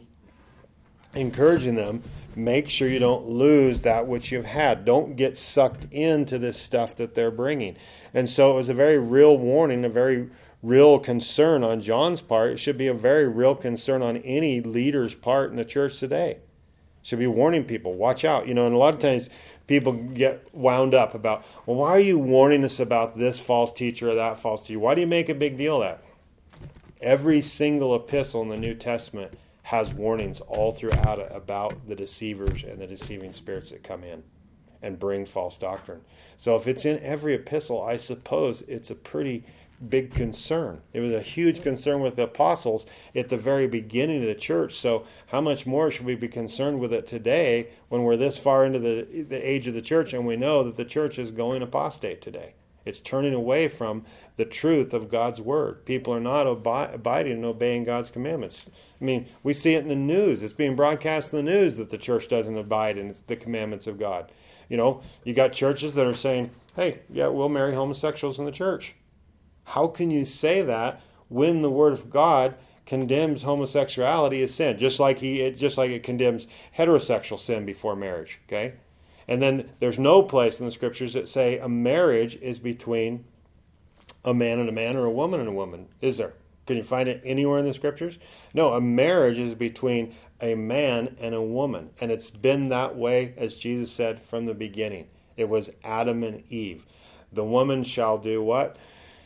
encouraging them, make sure you don't lose that which you've had. Don't get sucked into this stuff that they're bringing. And so it was a very real warning, a very real concern on John's part. It should be a very real concern on any leader's part in the church today. Should be warning people, watch out. And a lot of times people get wound up about, well, why are you warning us about this false teacher or that false teacher? Why do you make a big deal of that? Every single epistle in the New Testament has warnings all throughout it about the deceivers and the deceiving spirits that come in and bring false doctrine. So if it's in every epistle, I suppose it's a pretty big concern. It was a huge concern with the apostles at the very beginning of the church. So how much more should we be concerned with it today when we're this far into the age of the church and we know that the church is going apostate today? It's turning away from the truth of God's word. People are not abiding and obeying God's commandments. I mean, we see it in the news. It's being broadcast in the news that the church doesn't abide in the commandments of God. You got churches that are saying, hey, yeah, we'll marry homosexuals in the church. How can you say that when the Word of God condemns homosexuality as sin, just like it condemns heterosexual sin before marriage? Okay, and then there's no place in the Scriptures that say a marriage is between a man and a man or a woman and a woman. Is there? Can you find it anywhere in the Scriptures? No, a marriage is between a man and a woman, and it's been that way, as Jesus said from the beginning. It was Adam and Eve. The woman shall do what?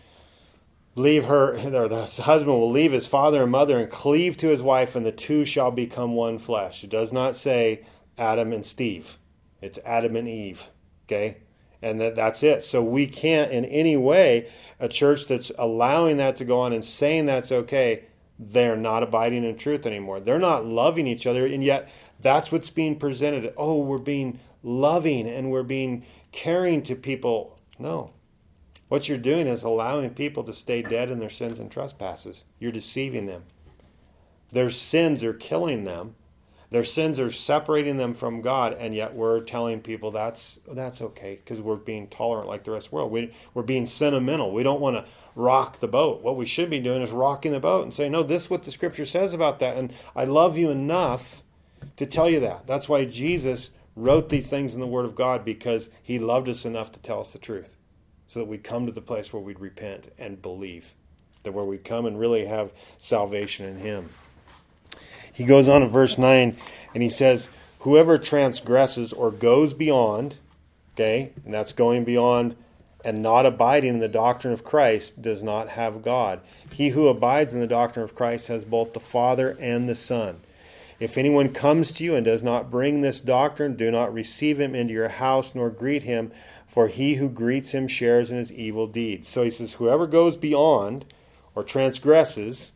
Leave her, or the husband will leave his father and mother and cleave to his wife, and the two shall become one flesh. It does not say Adam and Steve. It's Adam and Eve. Okay? And that's it. So we can't in any way, a church that's allowing that to go on and saying that's okay, they're not abiding in truth anymore. They're not loving each other, and yet that's what's being presented. Oh, we're being loving and we're being caring to people. No. What you're doing is allowing people to stay dead in their sins and trespasses. You're deceiving them. Their sins are killing them. Their sins are separating them from God, and yet we're telling people that's okay because we're being tolerant like the rest of the world. We're being sentimental. We don't want to rock the boat. What we should be doing is rocking the boat and saying, no, this is what the Scripture says about that, and I love you enough to tell you that. That's why Jesus wrote these things in the Word of God, because he loved us enough to tell us the truth, so that we come to the place where we'd repent and believe, that where we come and really have salvation in him. He goes on in verse 9, and he says, whoever transgresses or goes beyond, okay, and that's going beyond and not abiding in the doctrine of Christ, does not have God. He who abides in the doctrine of Christ has both the Father and the Son. If anyone comes to you and does not bring this doctrine, do not receive him into your house, nor greet him, for he who greets him shares in his evil deeds. So he says, whoever goes beyond or transgresses,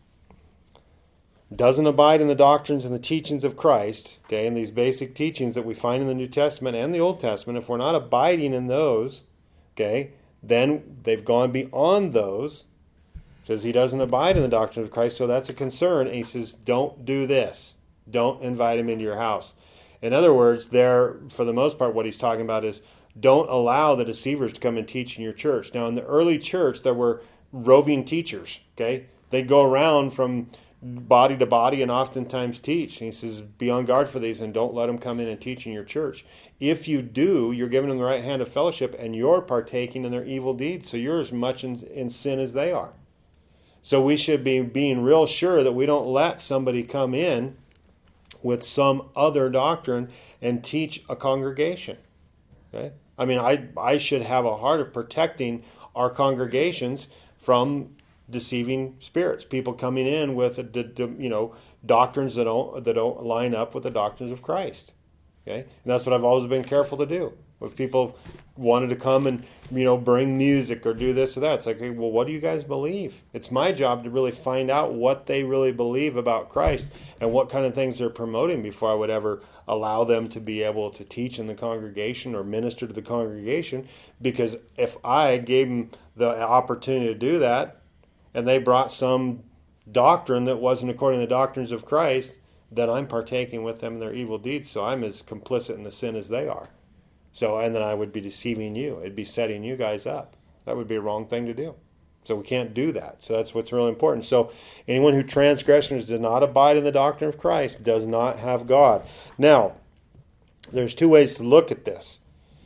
doesn't abide in the doctrines and the teachings of Christ, okay, and these basic teachings that we find in the New Testament and the Old Testament, if we're not abiding in those, okay, then they've gone beyond those. It says he doesn't abide in the doctrine of Christ, so that's a concern. And he says, don't do this. Don't invite him into your house. In other words, there, for the most part, what he's talking about is don't allow the deceivers to come and teach in your church. Now, in the early church, there were roving teachers, okay? They'd go around from body to body and oftentimes teach. And he says, be on guard for these and don't let them come in and teach in your church. If you do, you're giving them the right hand of fellowship and you're partaking in their evil deeds. So you're as much in sin as they are. So we should be being real sure that we don't let somebody come in with some other doctrine and teach a congregation. Okay? I mean, I should have a heart of protecting our congregations from deceiving spirits, people coming in with doctrines that don't line up with the doctrines of Christ. Okay, and that's what I've always been careful to do. If people wanted to come and bring music or do this or that, it's like, hey, well, what do you guys believe? It's my job to really find out what they really believe about Christ and what kind of things they're promoting before I would ever allow them to be able to teach in the congregation or minister to the congregation. Because if I gave them the opportunity to do that, and they brought some doctrine that wasn't according to the doctrines of Christ, then I'm partaking with them in their evil deeds, so I'm as complicit in the sin as they are. So, and then I would be deceiving you. It'd be setting you guys up. That would be a wrong thing to do. So we can't do that. So that's what's really important. So anyone who transgresses does not abide in the doctrine of Christ does not have God. Now, there's two ways to look at this.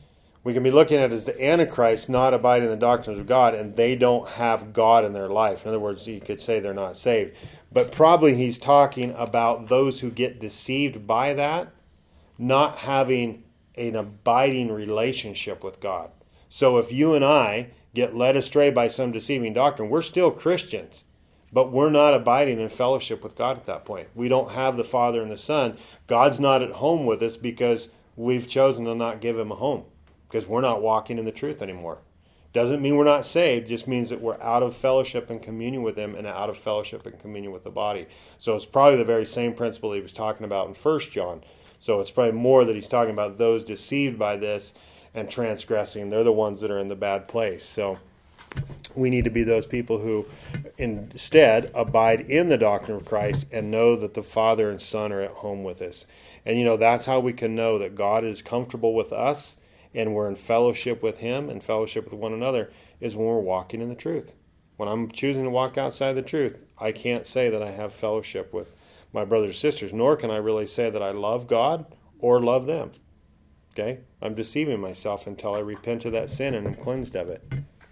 We can be looking at it as the Antichrist not abiding in the doctrines of God, and they don't have God in their life. In other words, you could say they're not saved. But probably he's talking about those who get deceived by that, not having an abiding relationship with God. So if you and I get led astray by some deceiving doctrine, we're still Christians, but we're not abiding in fellowship with God at that point. We don't have the Father and the Son. God's not at home with us because we've chosen to not give him a home, because we're not walking in the truth anymore. Doesn't mean we're not saved, just means that we're out of fellowship and communion with him and out of fellowship and communion with the body. So it's probably the very same principle he was talking about in 1 John. So it's probably more that he's talking about those deceived by this and transgressing. They're the ones that are in the bad place. So we need to be those people who instead abide in the doctrine of Christ and know that the Father and Son are at home with us. And that's how we can know that God is comfortable with us and we're in fellowship with him and fellowship with one another, is when we're walking in the truth. When I'm choosing to walk outside the truth, I can't say that I have fellowship with my brothers and sisters, nor can I really say that I love God or love them. Okay? I'm deceiving myself until I repent of that sin and am cleansed of it.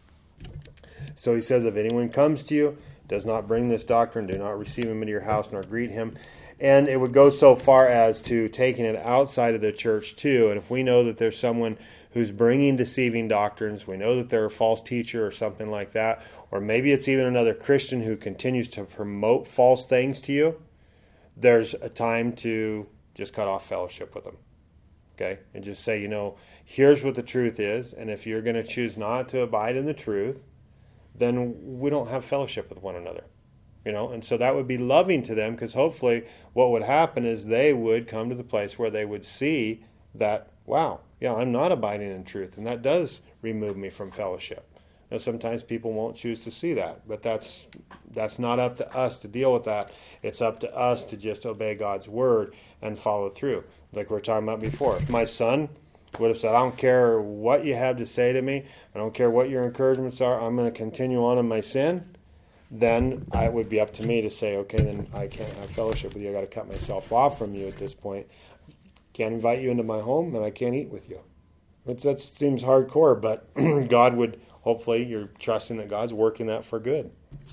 So he says, if anyone comes to you, does not bring this doctrine, do not receive him into your house nor greet him. And it would go so far as to taking it outside of the church too. And if we know that there's someone who's bringing deceiving doctrines, we know that they're a false teacher or something like that, or maybe it's even another Christian who continues to promote false things to you, there's a time to just cut off fellowship with them. Okay? And just say, here's what the truth is, and if you're going to choose not to abide in the truth, then we don't have fellowship with one another. And so that would be loving to them, because hopefully what would happen is they would come to the place where they would see that, wow, I'm not abiding in truth, and that does remove me from fellowship. Now, sometimes people won't choose to see that, but that's not up to us to deal with that. It's up to us to just obey God's word and follow through, like we were talking about before. If my son would have said, I don't care what you have to say to me, I don't care what your encouragements are, I'm going to continue on in my sin, then it would be up to me to say, okay, then I can't have fellowship with you. I got to cut myself off from you at this point. Can't invite you into my home, and I can't eat with you. That seems hardcore, but God would, hopefully, you're trusting that God's working that for good.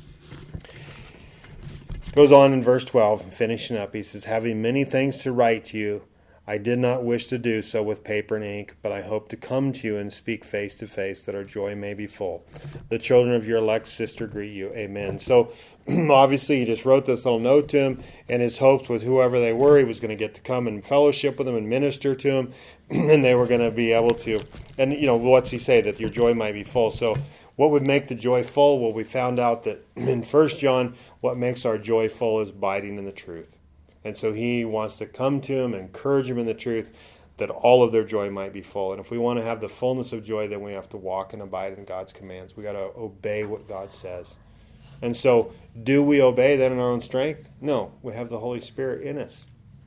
Goes on in verse 12, finishing up, he says, having many things to write to you, I did not wish to do so with paper and ink, but I hope to come to you and speak face to face, that our joy may be full. The children of your elect sister greet you. Amen. So obviously he just wrote this little note to him, and his hopes with whoever they were, he was going to get to come and fellowship with them and minister to them, and they were going to be able to. And what's he say? That your joy might be full. So what would make the joy full? Well, we found out that in 1 John, what makes our joy full is abiding in the truth. And so he wants to come to him, encourage him in the truth, that all of their joy might be full. And if we want to have the fullness of joy, then we have to walk and abide in God's commands. We got to obey what God says. And so, do we obey that in our own strength? No, we have the Holy Spirit in us.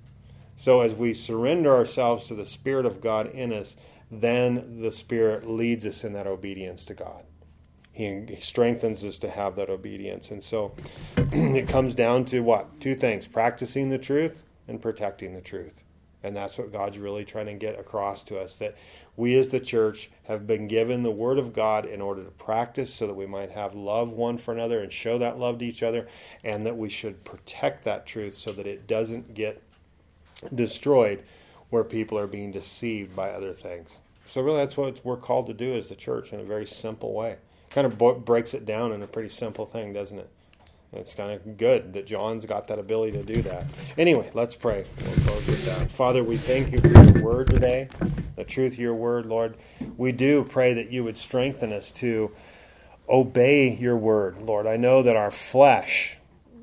So as we surrender ourselves to the Spirit of God in us, then the Spirit leads us in that obedience to God. He strengthens us to have that obedience. And so it comes down to what? Two things: practicing the truth and protecting the truth. And that's what God's really trying to get across to us, that we as the church have been given the Word of God in order to practice so that we might have love one for another and show that love to each other, and that we should protect that truth so that it doesn't get destroyed where people are being deceived by other things. So really that's what we're called to do as the church in a very simple way. Kind of breaks it down in a pretty simple thing, doesn't it? It's kind of good that John's got that ability to do that. Anyway, let's pray. We'll close with that. Father, we thank you for your word today, the truth of your word, Lord. We do pray that you would strengthen us to obey your word, Lord. I know that our flesh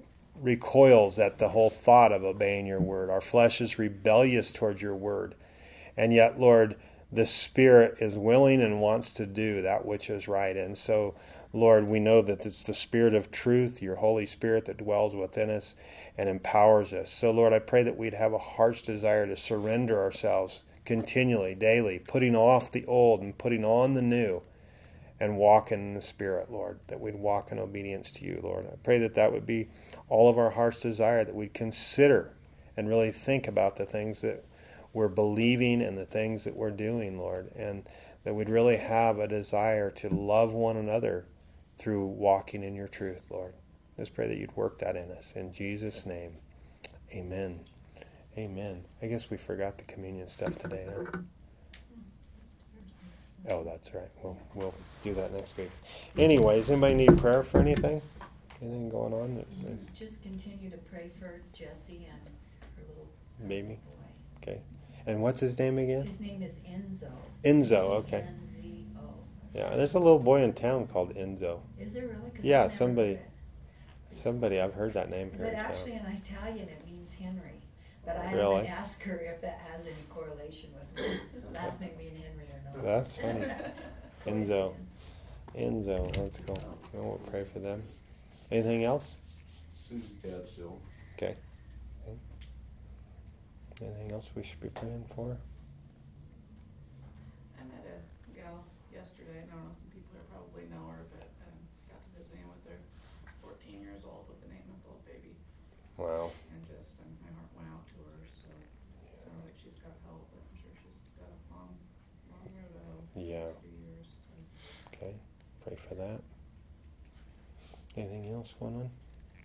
recoils at the whole thought of obeying your word. Our flesh is rebellious towards your word. And yet, Lord, the Spirit is willing and wants to do that which is right. And so, Lord, we know that it's the Spirit of truth, your Holy Spirit, that dwells within us and empowers us. So, Lord, I pray that we'd have a heart's desire to surrender ourselves continually, daily, putting off the old and putting on the new, and walking in the Spirit, Lord, that we'd walk in obedience to you, Lord. I pray that that would be all of our heart's desire, that we'd consider and really think about the things that we're believing and the things that we're doing, Lord, and that we'd really have a desire to love one another through walking in your truth, Lord. Just pray that you'd work that in us. In Jesus' name, amen. Amen. I guess we forgot the communion stuff today, huh? Oh, that's right. We'll do that next week. Anyways, anybody need prayer for anything? Anything going on? Just continue to pray for Jesse and her little baby. boy. Okay. And what's his name again? His name is Enzo. Enzo, okay. Enzo. Yeah, there's a little boy in town called Enzo. Is there really? 'Cause Yeah, I've never heard somebody, I've heard that name here But in town. actually in Italian it means Henry. But I Really? haven't asked her if that has any correlation with her last name being Henry or not. That's funny. Enzo. Enzo, let's go. We'll pray for them. Anything else? Susie Cadstill. Okay. Anything else we should be praying for? I met a gal yesterday. I don't know, some people here probably know her, but got to visiting with her. 14 years old with an 8-month-old baby. Wow. And just, my heart went out to her. So it sounds like she's got help, but I'm sure she's got a long road ahead. Yeah. A few years. So. Okay. Pray for that. Anything else going on?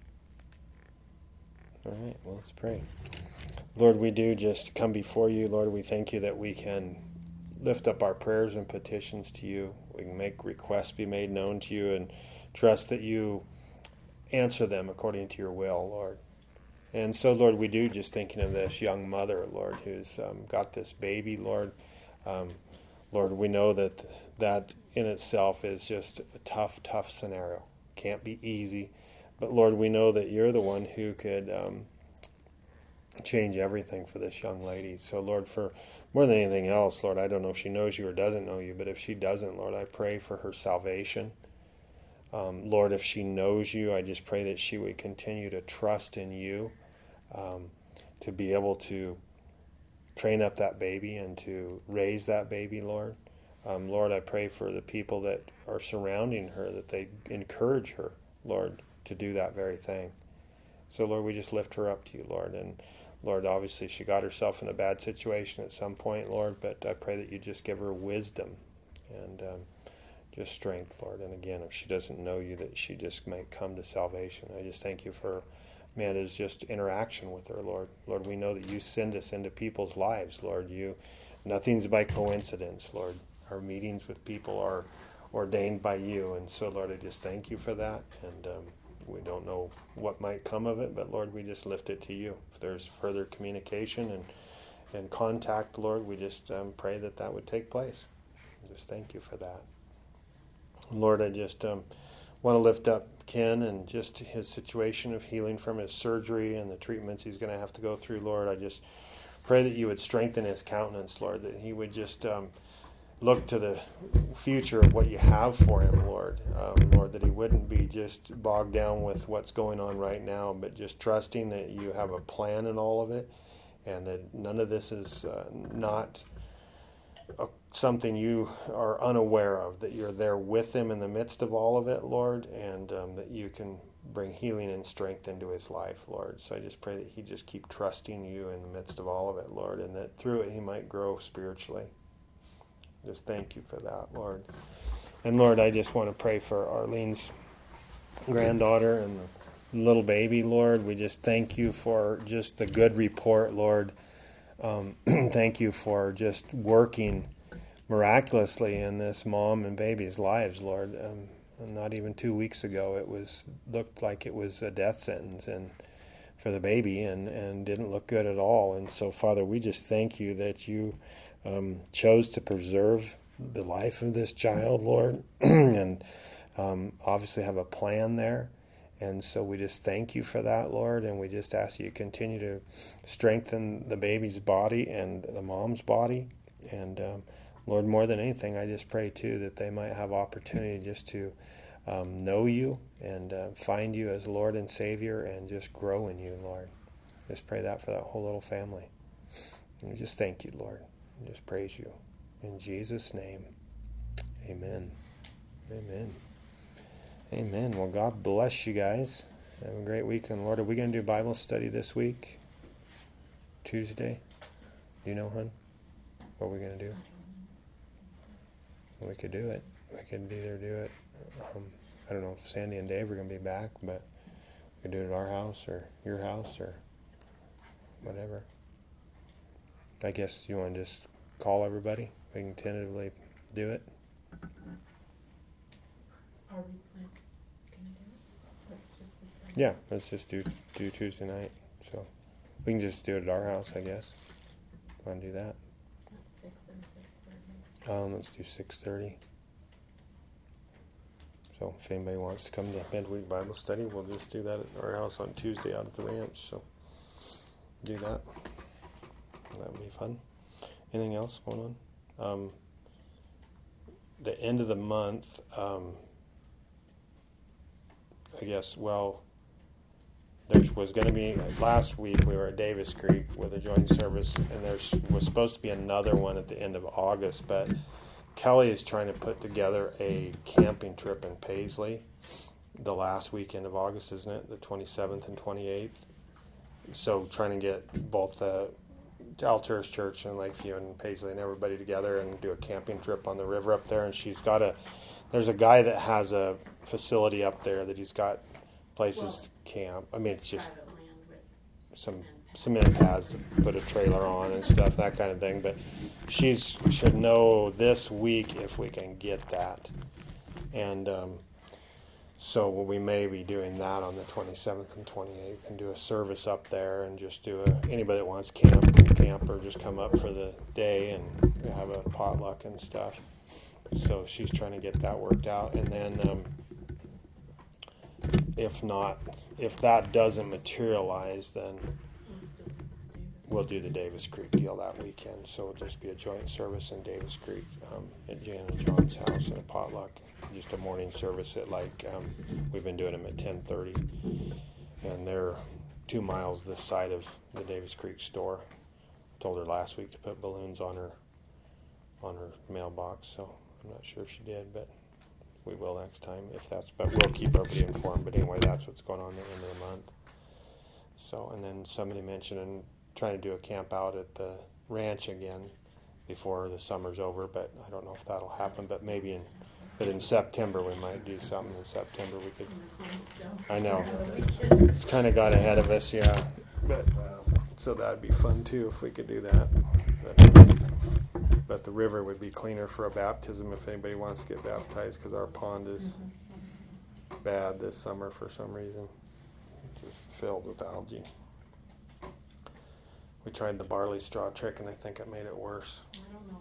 All right. Well, let's pray. Lord, we do just come before you. Lord, we thank you that we can lift up our prayers and petitions to you. We can make requests be made known to you and trust that you answer them according to your will, Lord. And so, Lord, we do just thinking of this young mother, Lord, who's got this baby, Lord. Lord, we know that that in itself is just a tough, tough scenario. Can't be easy. But, Lord, we know that you're the one who could change everything for this young lady. So, Lord, for more than anything else, Lord, I don't know if she knows you or doesn't know you, but if she doesn't, Lord, I pray for her salvation. Lord, if she knows you, I just pray that she would continue to trust in you, to be able to train up that baby and to raise that baby, Lord. Lord, I pray for the people that are surrounding her, that they encourage her, Lord, to do that very thing. So, Lord, we just lift her up to you, Lord. And, Lord, obviously she got herself in a bad situation at some point, Lord, but I pray that you just give her wisdom and just strength, Lord. And again, if she doesn't know you, that she just might come to salvation. I just thank you for Amanda's just interaction with her, Lord. Lord, we know that you send us into people's lives, Lord. Nothing's by coincidence, Lord. Our meetings with people are ordained by you. And so, Lord, I just thank you for that. And we don't know what might come of it, but, Lord, we just lift it to you. If there's further communication and contact, Lord, we just pray that would take place. Just thank you for that. Lord, I just want to lift up Ken and just his situation of healing from his surgery and the treatments he's going to have to go through. Lord, I just pray that you would strengthen his countenance, Lord, that he would just look to the future of what you have for him, Lord. Lord, that he wouldn't be just bogged down with what's going on right now, but just trusting that you have a plan in all of it, and that none of this is not something you are unaware of, that you're there with him in the midst of all of it, Lord, and that you can bring healing and strength into his life, Lord. So I just pray that he just keep trusting you in the midst of all of it, Lord, and that through it he might grow spiritually. Just thank you for that, Lord. And Lord, I just want to pray for Arlene's granddaughter and the little baby, Lord. We just thank you for just the good report, Lord. Thank you for just working miraculously in this mom and baby's lives, Lord. Not even 2 weeks ago, looked like it was a death sentence and for the baby, and didn't look good at all. And so, Father, we just thank you that you chose to preserve the life of this child, Lord, and obviously have a plan there. And so we just thank you for that, Lord, and we just ask you to continue to strengthen the baby's body and the mom's body. And Lord, more than anything, I just pray too that they might have opportunity just to know you and find you as Lord and Savior and just grow in you, Lord. Just pray that for that whole little family. And we just thank you, Lord. And just praise you. In Jesus' name, amen. Amen. Amen. Well, God bless you guys. Have a great weekend, Lord. Are we going to do Bible study this week? Tuesday? Do you know, hon? What are we going to do? We could do it. We could either do it. I don't know if Sandy and Dave are going to be back, but we could do it at our house or your house or whatever. I guess you want to just call everybody. We can tentatively do it. Are we going to do it? Let's just decide. Yeah, let's just do Tuesday night. So we can just do it at our house, I guess. Want to do that? At 6 or 6:30. Let's do 6:30. So if anybody wants to come to midweek Bible study, we'll just do that at our house on Tuesday out at the ranch. So do that. That would be fun. Anything else going on? The end of the month, I guess, well, there was going to be, last week we were at Davis Creek with a joint service, and there was supposed to be another one at the end of August, but Kelly is trying to put together a camping trip in Paisley the last weekend of August, isn't it? The 27th and 28th. So trying to get both the Alturas Church and Lakeview and Paisley and everybody together and do a camping trip on the river up there. And there's a guy that has a facility up there that he's got places to camp. I mean, it's just Private land with some cement pads to put a trailer on and stuff, that kind of thing. But she should know this week if we can get that. And so we may be doing that on the 27th and 28th and do a service up there and just do anybody that wants to camp can camp or just come up for the day and have a potluck and stuff. So she's trying to get that worked out. And then if that doesn't materialize, then we'll do the Davis Creek deal that weekend. So it'll just be a joint service in Davis Creek at Jan and John's house and a potluck. Just a morning service at we've been doing them at 10:30, and they're 2 miles this side of the Davis Creek store. I told her last week to put balloons on her mailbox, so I'm not sure if she did, but we will next time but we'll keep everybody informed. But anyway, that's what's going on at the end of the month. So, and then somebody mentioned trying to do a camp out at the ranch again before the summer's over, but I don't know if that'll happen, but maybe in September we might do something. In September we could. I know. It's kind of got ahead of us, yeah. But so that'd be fun too if we could do that. But the river would be cleaner for a baptism if anybody wants to get baptized, because our pond is bad this summer for some reason. It's just filled with algae. We tried the barley straw trick, and I think it made it worse. I don't know